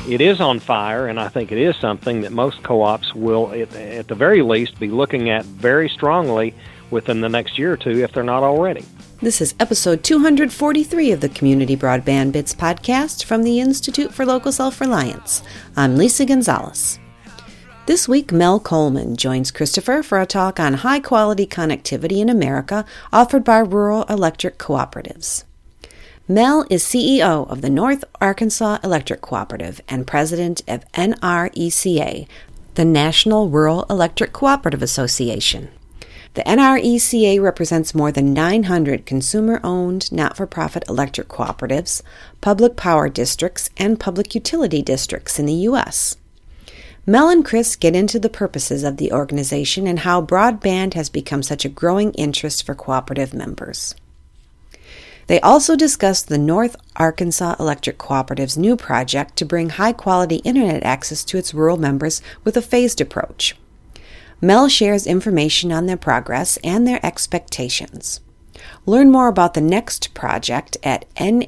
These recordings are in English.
it is on fire, and I think it is something that most co-ops will, at the very least, be looking at very strongly within the next year or two, if they're not already. This is episode 243 of the Community Broadband Bits podcast from the Institute for Local Self-Reliance. I'm Lisa Gonzalez. This week, Mel Coleman joins Christopher for a talk on high-quality connectivity in America offered by rural electric cooperatives. Mel is CEO of the North Arkansas Electric Cooperative and president of NRECA, the National Rural Electric Cooperative Association. The NRECA represents more than 900 consumer-owned, not-for-profit electric cooperatives, public power districts, and public utility districts in the U.S. Mel and Chris get into the purposes of the organization and how broadband has become such a growing interest for cooperative members. They also discuss the North Arkansas Electric Cooperative's new project to bring high-quality internet access to its rural members with a phased approach. Mel shares information on their progress and their expectations. Learn more about the next project at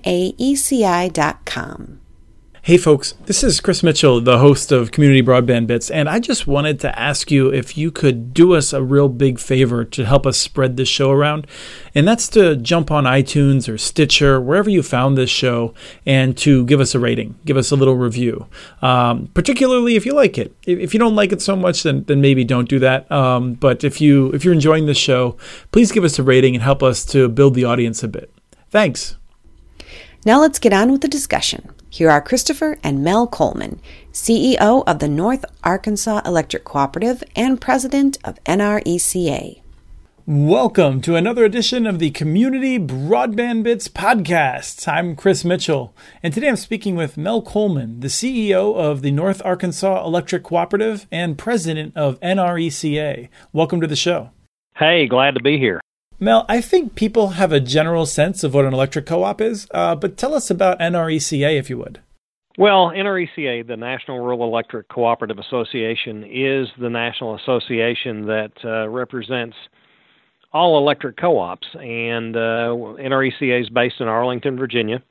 naeci.com. Hey folks, this is Chris Mitchell, the host of Community Broadband Bits, and I just wanted to ask you if you could do us a real big favor to help us spread this show around, and that's to jump on iTunes or Stitcher, wherever you found this show, and to give us a rating, give us a little review, particularly if you like it. If you don't like it so much, then maybe don't do that, but if you're enjoying this show, please give us a rating and help us to build the audience a bit. Thanks. Now let's get on with the discussion. Here are Christopher and Mel Coleman, CEO of the North Arkansas Electric Cooperative and president of NRECA. Welcome to another edition of the Community Broadband Bits podcast. I'm Chris Mitchell, and today I'm speaking with Mel Coleman, the CEO of the North Arkansas Electric Cooperative and president of NRECA. Welcome to the show. Hey, glad to be here. Mel, I think people have a general sense of what an electric co-op is, but tell us about NRECA, if you would. Well, NRECA, the National Rural Electric Cooperative Association, is the national association that represents all electric co-ops, and NRECA is based in Arlington, Virginia,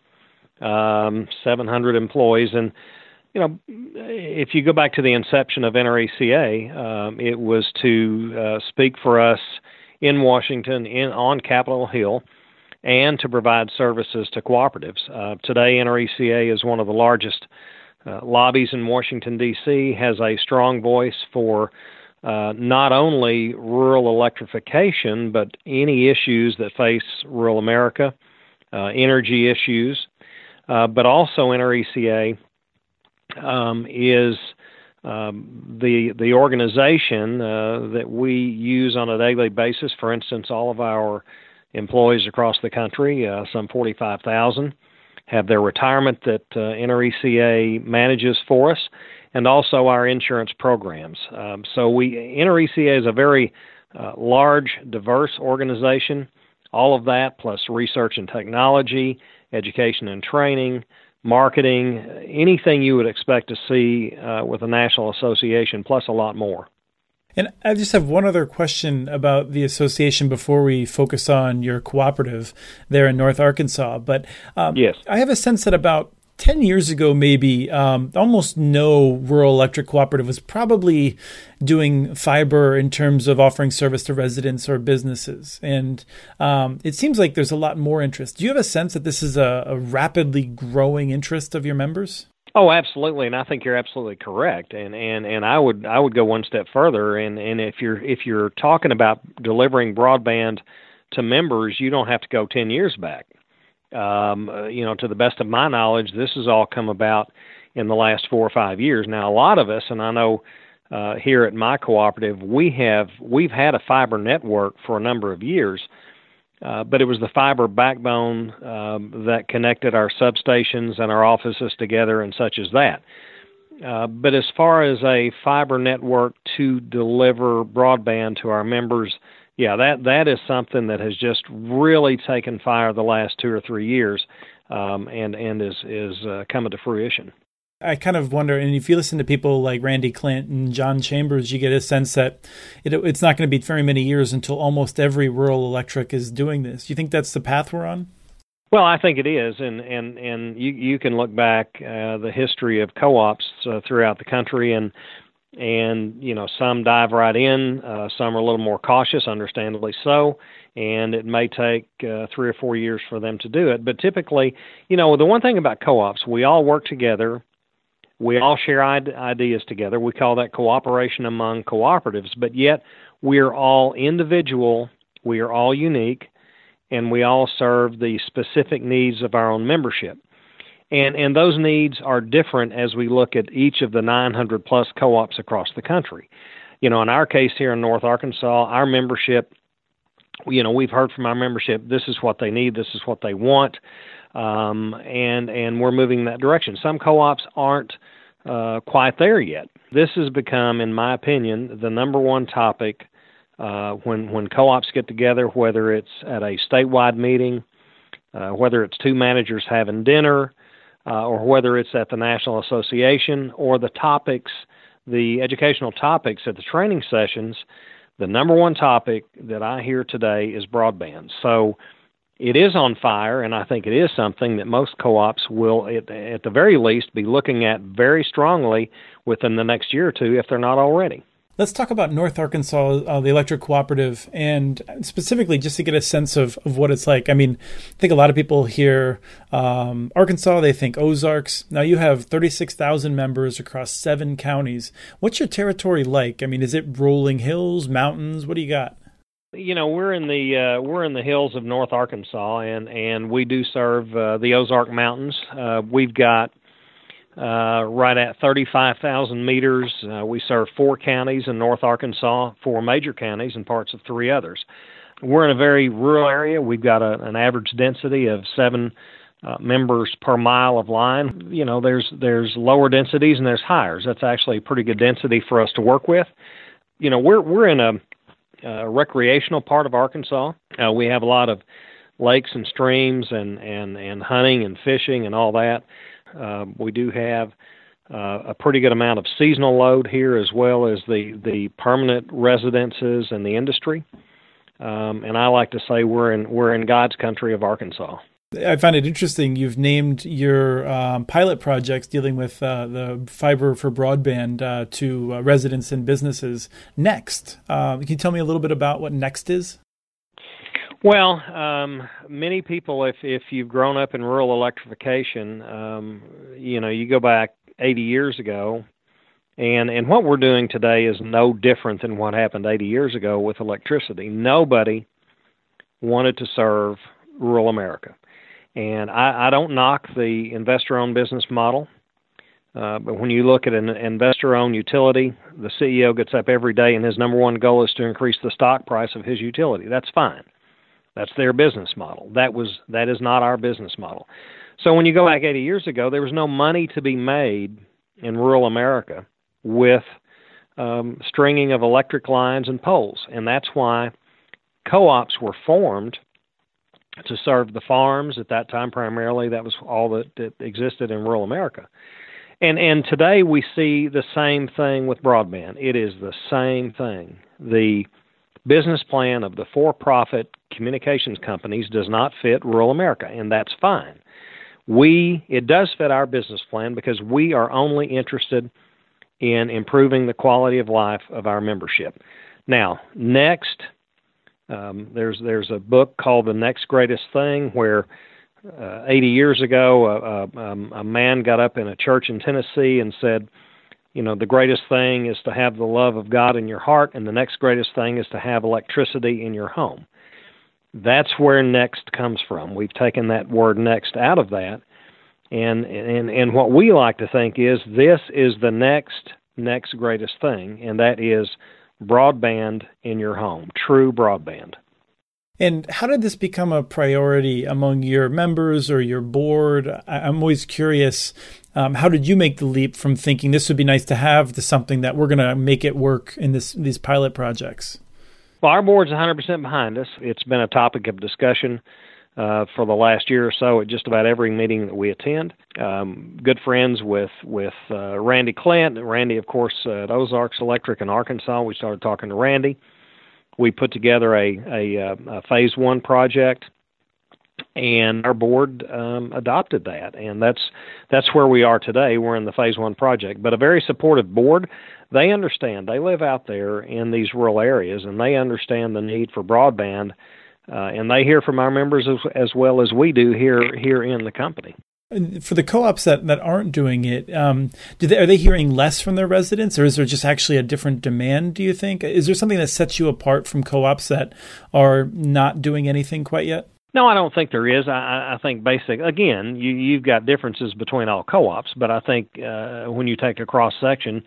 700 employees, and if you go back to the inception of NRECA, it was to speak for us in Washington, on Capitol Hill, and to provide services to cooperatives. Today, NRECA is one of the largest lobbies in Washington, D.C., has a strong voice for not only rural electrification, but any issues that face rural America, energy issues, but also NRECA is the organization that we use on a daily basis. For instance, all of our employees across the country, some 45,000, have their retirement that NRECA manages for us, and also our insurance programs. NRECA is a very large, diverse organization. All of that, plus research and technology, education and training, marketing, anything you would expect to see with a national association, plus a lot more. And I just have one other question about the association before we focus on your cooperative there in North Arkansas. But yes, I have a sense that about 10 years ago, maybe, almost no rural electric cooperative was probably doing fiber in terms of offering service to residents or businesses. And it seems like there's a lot more interest. Do you have a sense that this is a rapidly growing interest of your members? Oh, absolutely, and I think you're absolutely correct. And I would go one step further. And if you're talking about delivering broadband to members, you don't have to go 10 years back. To the best of my knowledge, this has all come about in the last 4 or 5 years. Now, a lot of us, and I know here at my cooperative, we've had a fiber network for a number of years, but it was the fiber backbone that connected our substations and our offices together and such as that. But as far as a fiber network to deliver broadband to our members, yeah, that is something that has just really taken fire the last 2 or 3 years, and is coming to fruition. I kind of wonder, and if you listen to people like Randy Clint and John Chambers, you get a sense that it's not going to be very many years until almost every rural electric is doing this. Do you think that's the path we're on? Well, I think it is, and you can look back the history of co-ops throughout the country, and some dive right in, some are a little more cautious, understandably so, and it may take 3 or 4 years for them to do it. But typically, the one thing about co-ops, we all work together, we all share ideas together. We call that cooperation among cooperatives, but yet we are all individual, we are all unique, and we all serve the specific needs of our own membership. And those needs are different as we look at each of the 900 plus co-ops across the country. In our case here in North Arkansas, our membership, we've heard from our membership, this is what they need, this is what they want, and we're moving in that direction. Some co-ops aren't quite there yet. This has become, in my opinion, the number one topic when co-ops get together, whether it's at a statewide meeting, whether it's two managers having dinner, or whether it's at the National Association, or the educational topics at the training sessions. The number one topic that I hear today is broadband. So it is on fire, and I think it is something that most co-ops will, at the very least, be looking at very strongly within the next year or two, if they're not already. Let's talk about North Arkansas, the Electric Cooperative, and specifically just to get a sense of what it's like. I mean, I think a lot of people hear Arkansas, they think Ozarks. Now you have 36,000 members across 7 counties. What's your territory like? I mean, is it rolling hills, mountains? What do you got? We're in the hills of North Arkansas, and we do serve the Ozark Mountains. We've got right at 35,000 meters. We serve 4 counties in North Arkansas, 4 major counties, and parts of 3 others. We're in a very rural area. We've got an average density of 7 members per mile of line. There's lower densities and there's higher. That's actually a pretty good density for us to work with. We're in a recreational part of Arkansas. We have a lot of lakes and streams and hunting and fishing and all that. We do have a pretty good amount of seasonal load here, as well as the permanent residences and the industry. And I like to say we're in God's country of Arkansas. I find it interesting. You've named your pilot projects dealing with the fiber for broadband to residents and businesses Next. Can you tell me a little bit about what Next is? Well, many people, if you've grown up in rural electrification, you go back 80 years ago, and what we're doing today is no different than what happened 80 years ago with electricity. Nobody wanted to serve rural America. And I don't knock the investor-owned business model, but when you look at an investor-owned utility, the CEO gets up every day and his number one goal is to increase the stock price of his utility. That's fine. That's their business model. That is not our business model. So when you go back 80 years ago, there was no money to be made in rural America with stringing of electric lines and poles. And that's why co-ops were formed to serve the farms at that time primarily. That was all that existed in rural America. And today we see the same thing with broadband. It is the same thing. The business plan of the for-profit communications companies does not fit rural America, and that's fine. It does fit our business plan because we are only interested in improving the quality of life of our membership. Now, Next, there's a book called The Next Greatest Thing where 80 years ago a man got up in a church in Tennessee and said, the greatest thing is to have the love of God in your heart, and the next greatest thing is to have electricity in your home. That's where Next comes from. We've taken that word next out of that, and what we like to think is this is the next greatest thing, and that is broadband in your home, true broadband. And how did this become a priority among your members or your board? I'm always curious, how did you make the leap from thinking this would be nice to have to something that we're going to make it work in these pilot projects? Well, our board's 100% behind us. It's been a topic of discussion for the last year or so at just about every meeting that we attend. Good friends with Randy Clint. Randy, of course, at Ozarks Electric in Arkansas. We started talking to Randy. We put together a phase 1 project And our board adopted that, and that's where we are today. We're in the Phase 1 project, but a very supportive board. They understand. They live out there in these rural areas, and they understand the need for broadband, and they hear from our members as well as we do here in the company. For the co-ops that aren't doing it, are they hearing less from their residents, or is there just actually a different demand, do you think? Is there something that sets you apart from co-ops that are not doing anything quite yet? No, I don't think there is. I think again, you've got differences between all co-ops, but I think when you take a cross-section,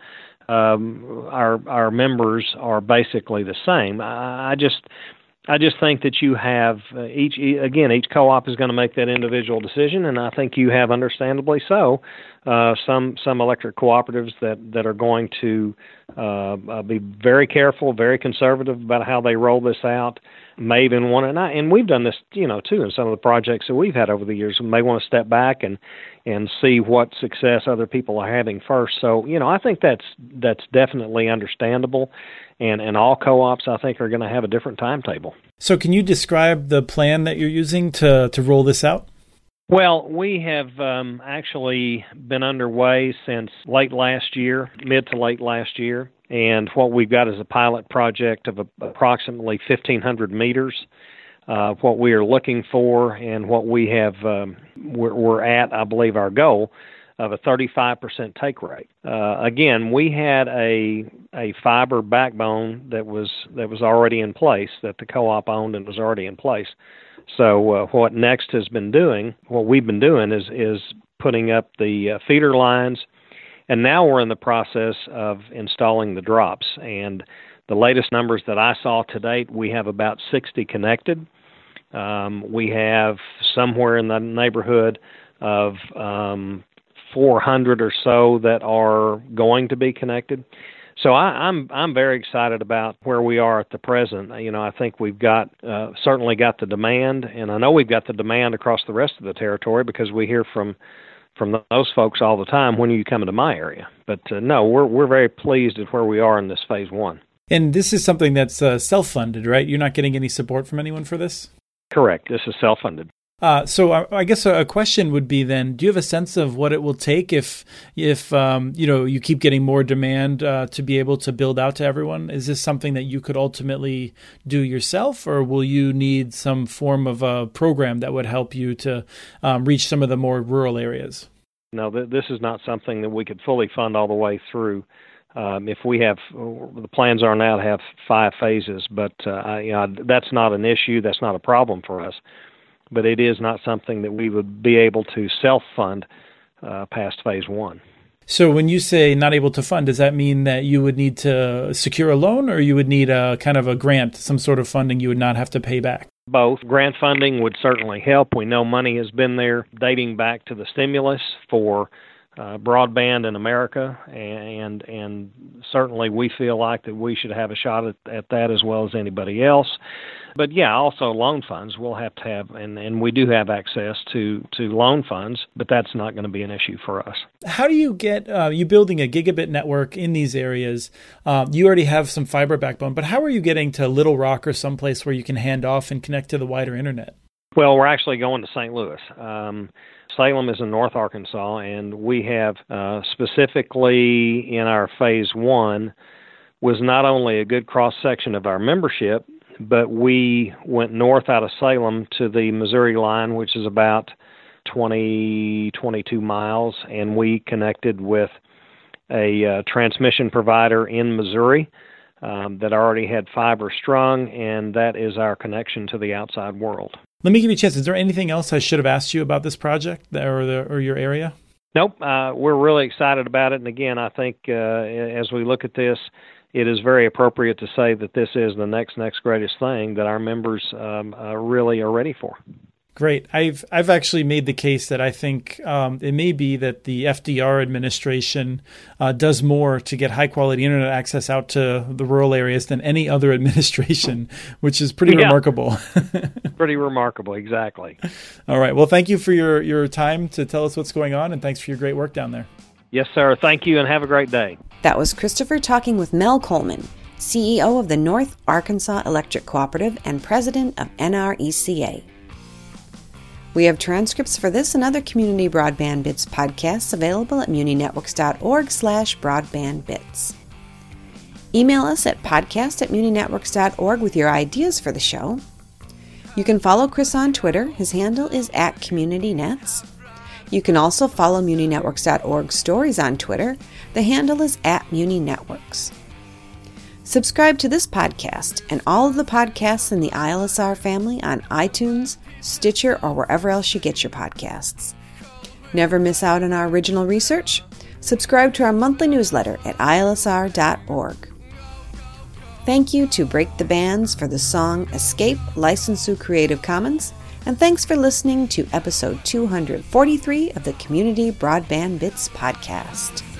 our members are basically the same. I just think that you have each co-op is going to make that individual decision, and I think you have, understandably so, some electric cooperatives that are going to be very careful, very conservative about how they roll this out. May even want to, and we've done this, too, in some of the projects that we've had over the years. We may want to step back and see what success other people are having first. So, I think that's definitely understandable, and all co-ops, I think, are going to have a different timetable. So, can you describe the plan that you're using to roll this out? Well, we have actually been underway since mid to late last year. And what we've got is a pilot project of approximately 1,500 meters. What we are looking for and what we have, we're at, I believe, our goal of a 35% take rate. Again, we had a fiber backbone that was already in place, that the co-op owned and was already in place. So what Next has been doing, what we've been doing is putting up the feeder lines. And now we're in the process of installing the drops. And the latest numbers that I saw to date, we have about 60 connected. We have somewhere in the neighborhood of 400 or so that are going to be connected. So I'm very excited about where we are at the present. I think we've got certainly got the demand, and I know we've got the demand across the rest of the territory because we hear from those folks all the time, when are you coming to my area? But no, we're very pleased at where we are in this Phase 1. And this is something that's self-funded, right? You're not getting any support from anyone for this? Correct. This is self-funded. So I guess a question would be then, do you have a sense of what it will take if you keep getting more demand to be able to build out to everyone? Is this something that you could ultimately do yourself, or will you need some form of a program that would help you to reach some of the more rural areas? No, this is not something that we could fully fund all the way through. If we have, the plans are now to have 5 phases, but that's not an issue. That's not a problem for us. But it is not something that we would be able to self-fund past Phase 1. So when you say not able to fund, does that mean that you would need to secure a loan, or you would need a kind of a grant, some sort of funding you would not have to pay back? Both. Grant funding would certainly help. We know money has been there dating back to the stimulus for broadband in America, and certainly we feel like that we should have a shot at that as well as anybody else. But yeah, also loan funds we'll have to have, and we do have access to loan funds, but that's not going to be an issue for us. How do you get, you building a gigabit network in these areas? You already have some fiber backbone, but how are you getting to Little Rock or someplace where you can hand off and connect to the wider internet? Well, we're actually going to St. Louis. Salem is in North Arkansas, and we have specifically in our Phase 1 was not only a good cross-section of our membership, but we went north out of Salem to the Missouri line, which is about 22 miles, and we connected with a transmission provider in Missouri that already had fiber strung, and that is our connection to the outside world. Let me give you a chance. Is there anything else I should have asked you about this project or your area? Nope. We're really excited about it. And again, I think as we look at this, it is very appropriate to say that this is the next greatest thing that our members really are ready for. Great. I've actually made the case that I think it may be that the FDR administration does more to get high-quality internet access out to the rural areas than any other administration, which is pretty remarkable. Pretty remarkable, exactly. All right. Well, thank you for your time to tell us what's going on, and thanks for your great work down there. Yes, sir. Thank you, and have a great day. That was Christopher talking with Mel Coleman, CEO of the North Arkansas Electric Cooperative and president of NRECA. We have transcripts for this and other Community Broadband Bits podcasts available at muninetworks.org/broadbandbits. Email us at podcast@muninetworks.org with your ideas for the show. You can follow Chris on Twitter. His handle is @CommunityNets. You can also follow muninetworks.org stories on Twitter. The handle is @muninetworks. Subscribe to this podcast and all of the podcasts in the ILSR family on iTunes, Stitcher, or wherever else you get your podcasts. Never miss out on our original research? Subscribe to our monthly newsletter at ilsr.org. Thank you to Break the Bands for the song Escape, licensed through Creative Commons, and thanks for listening to episode 243 of the Community Broadband Bits podcast.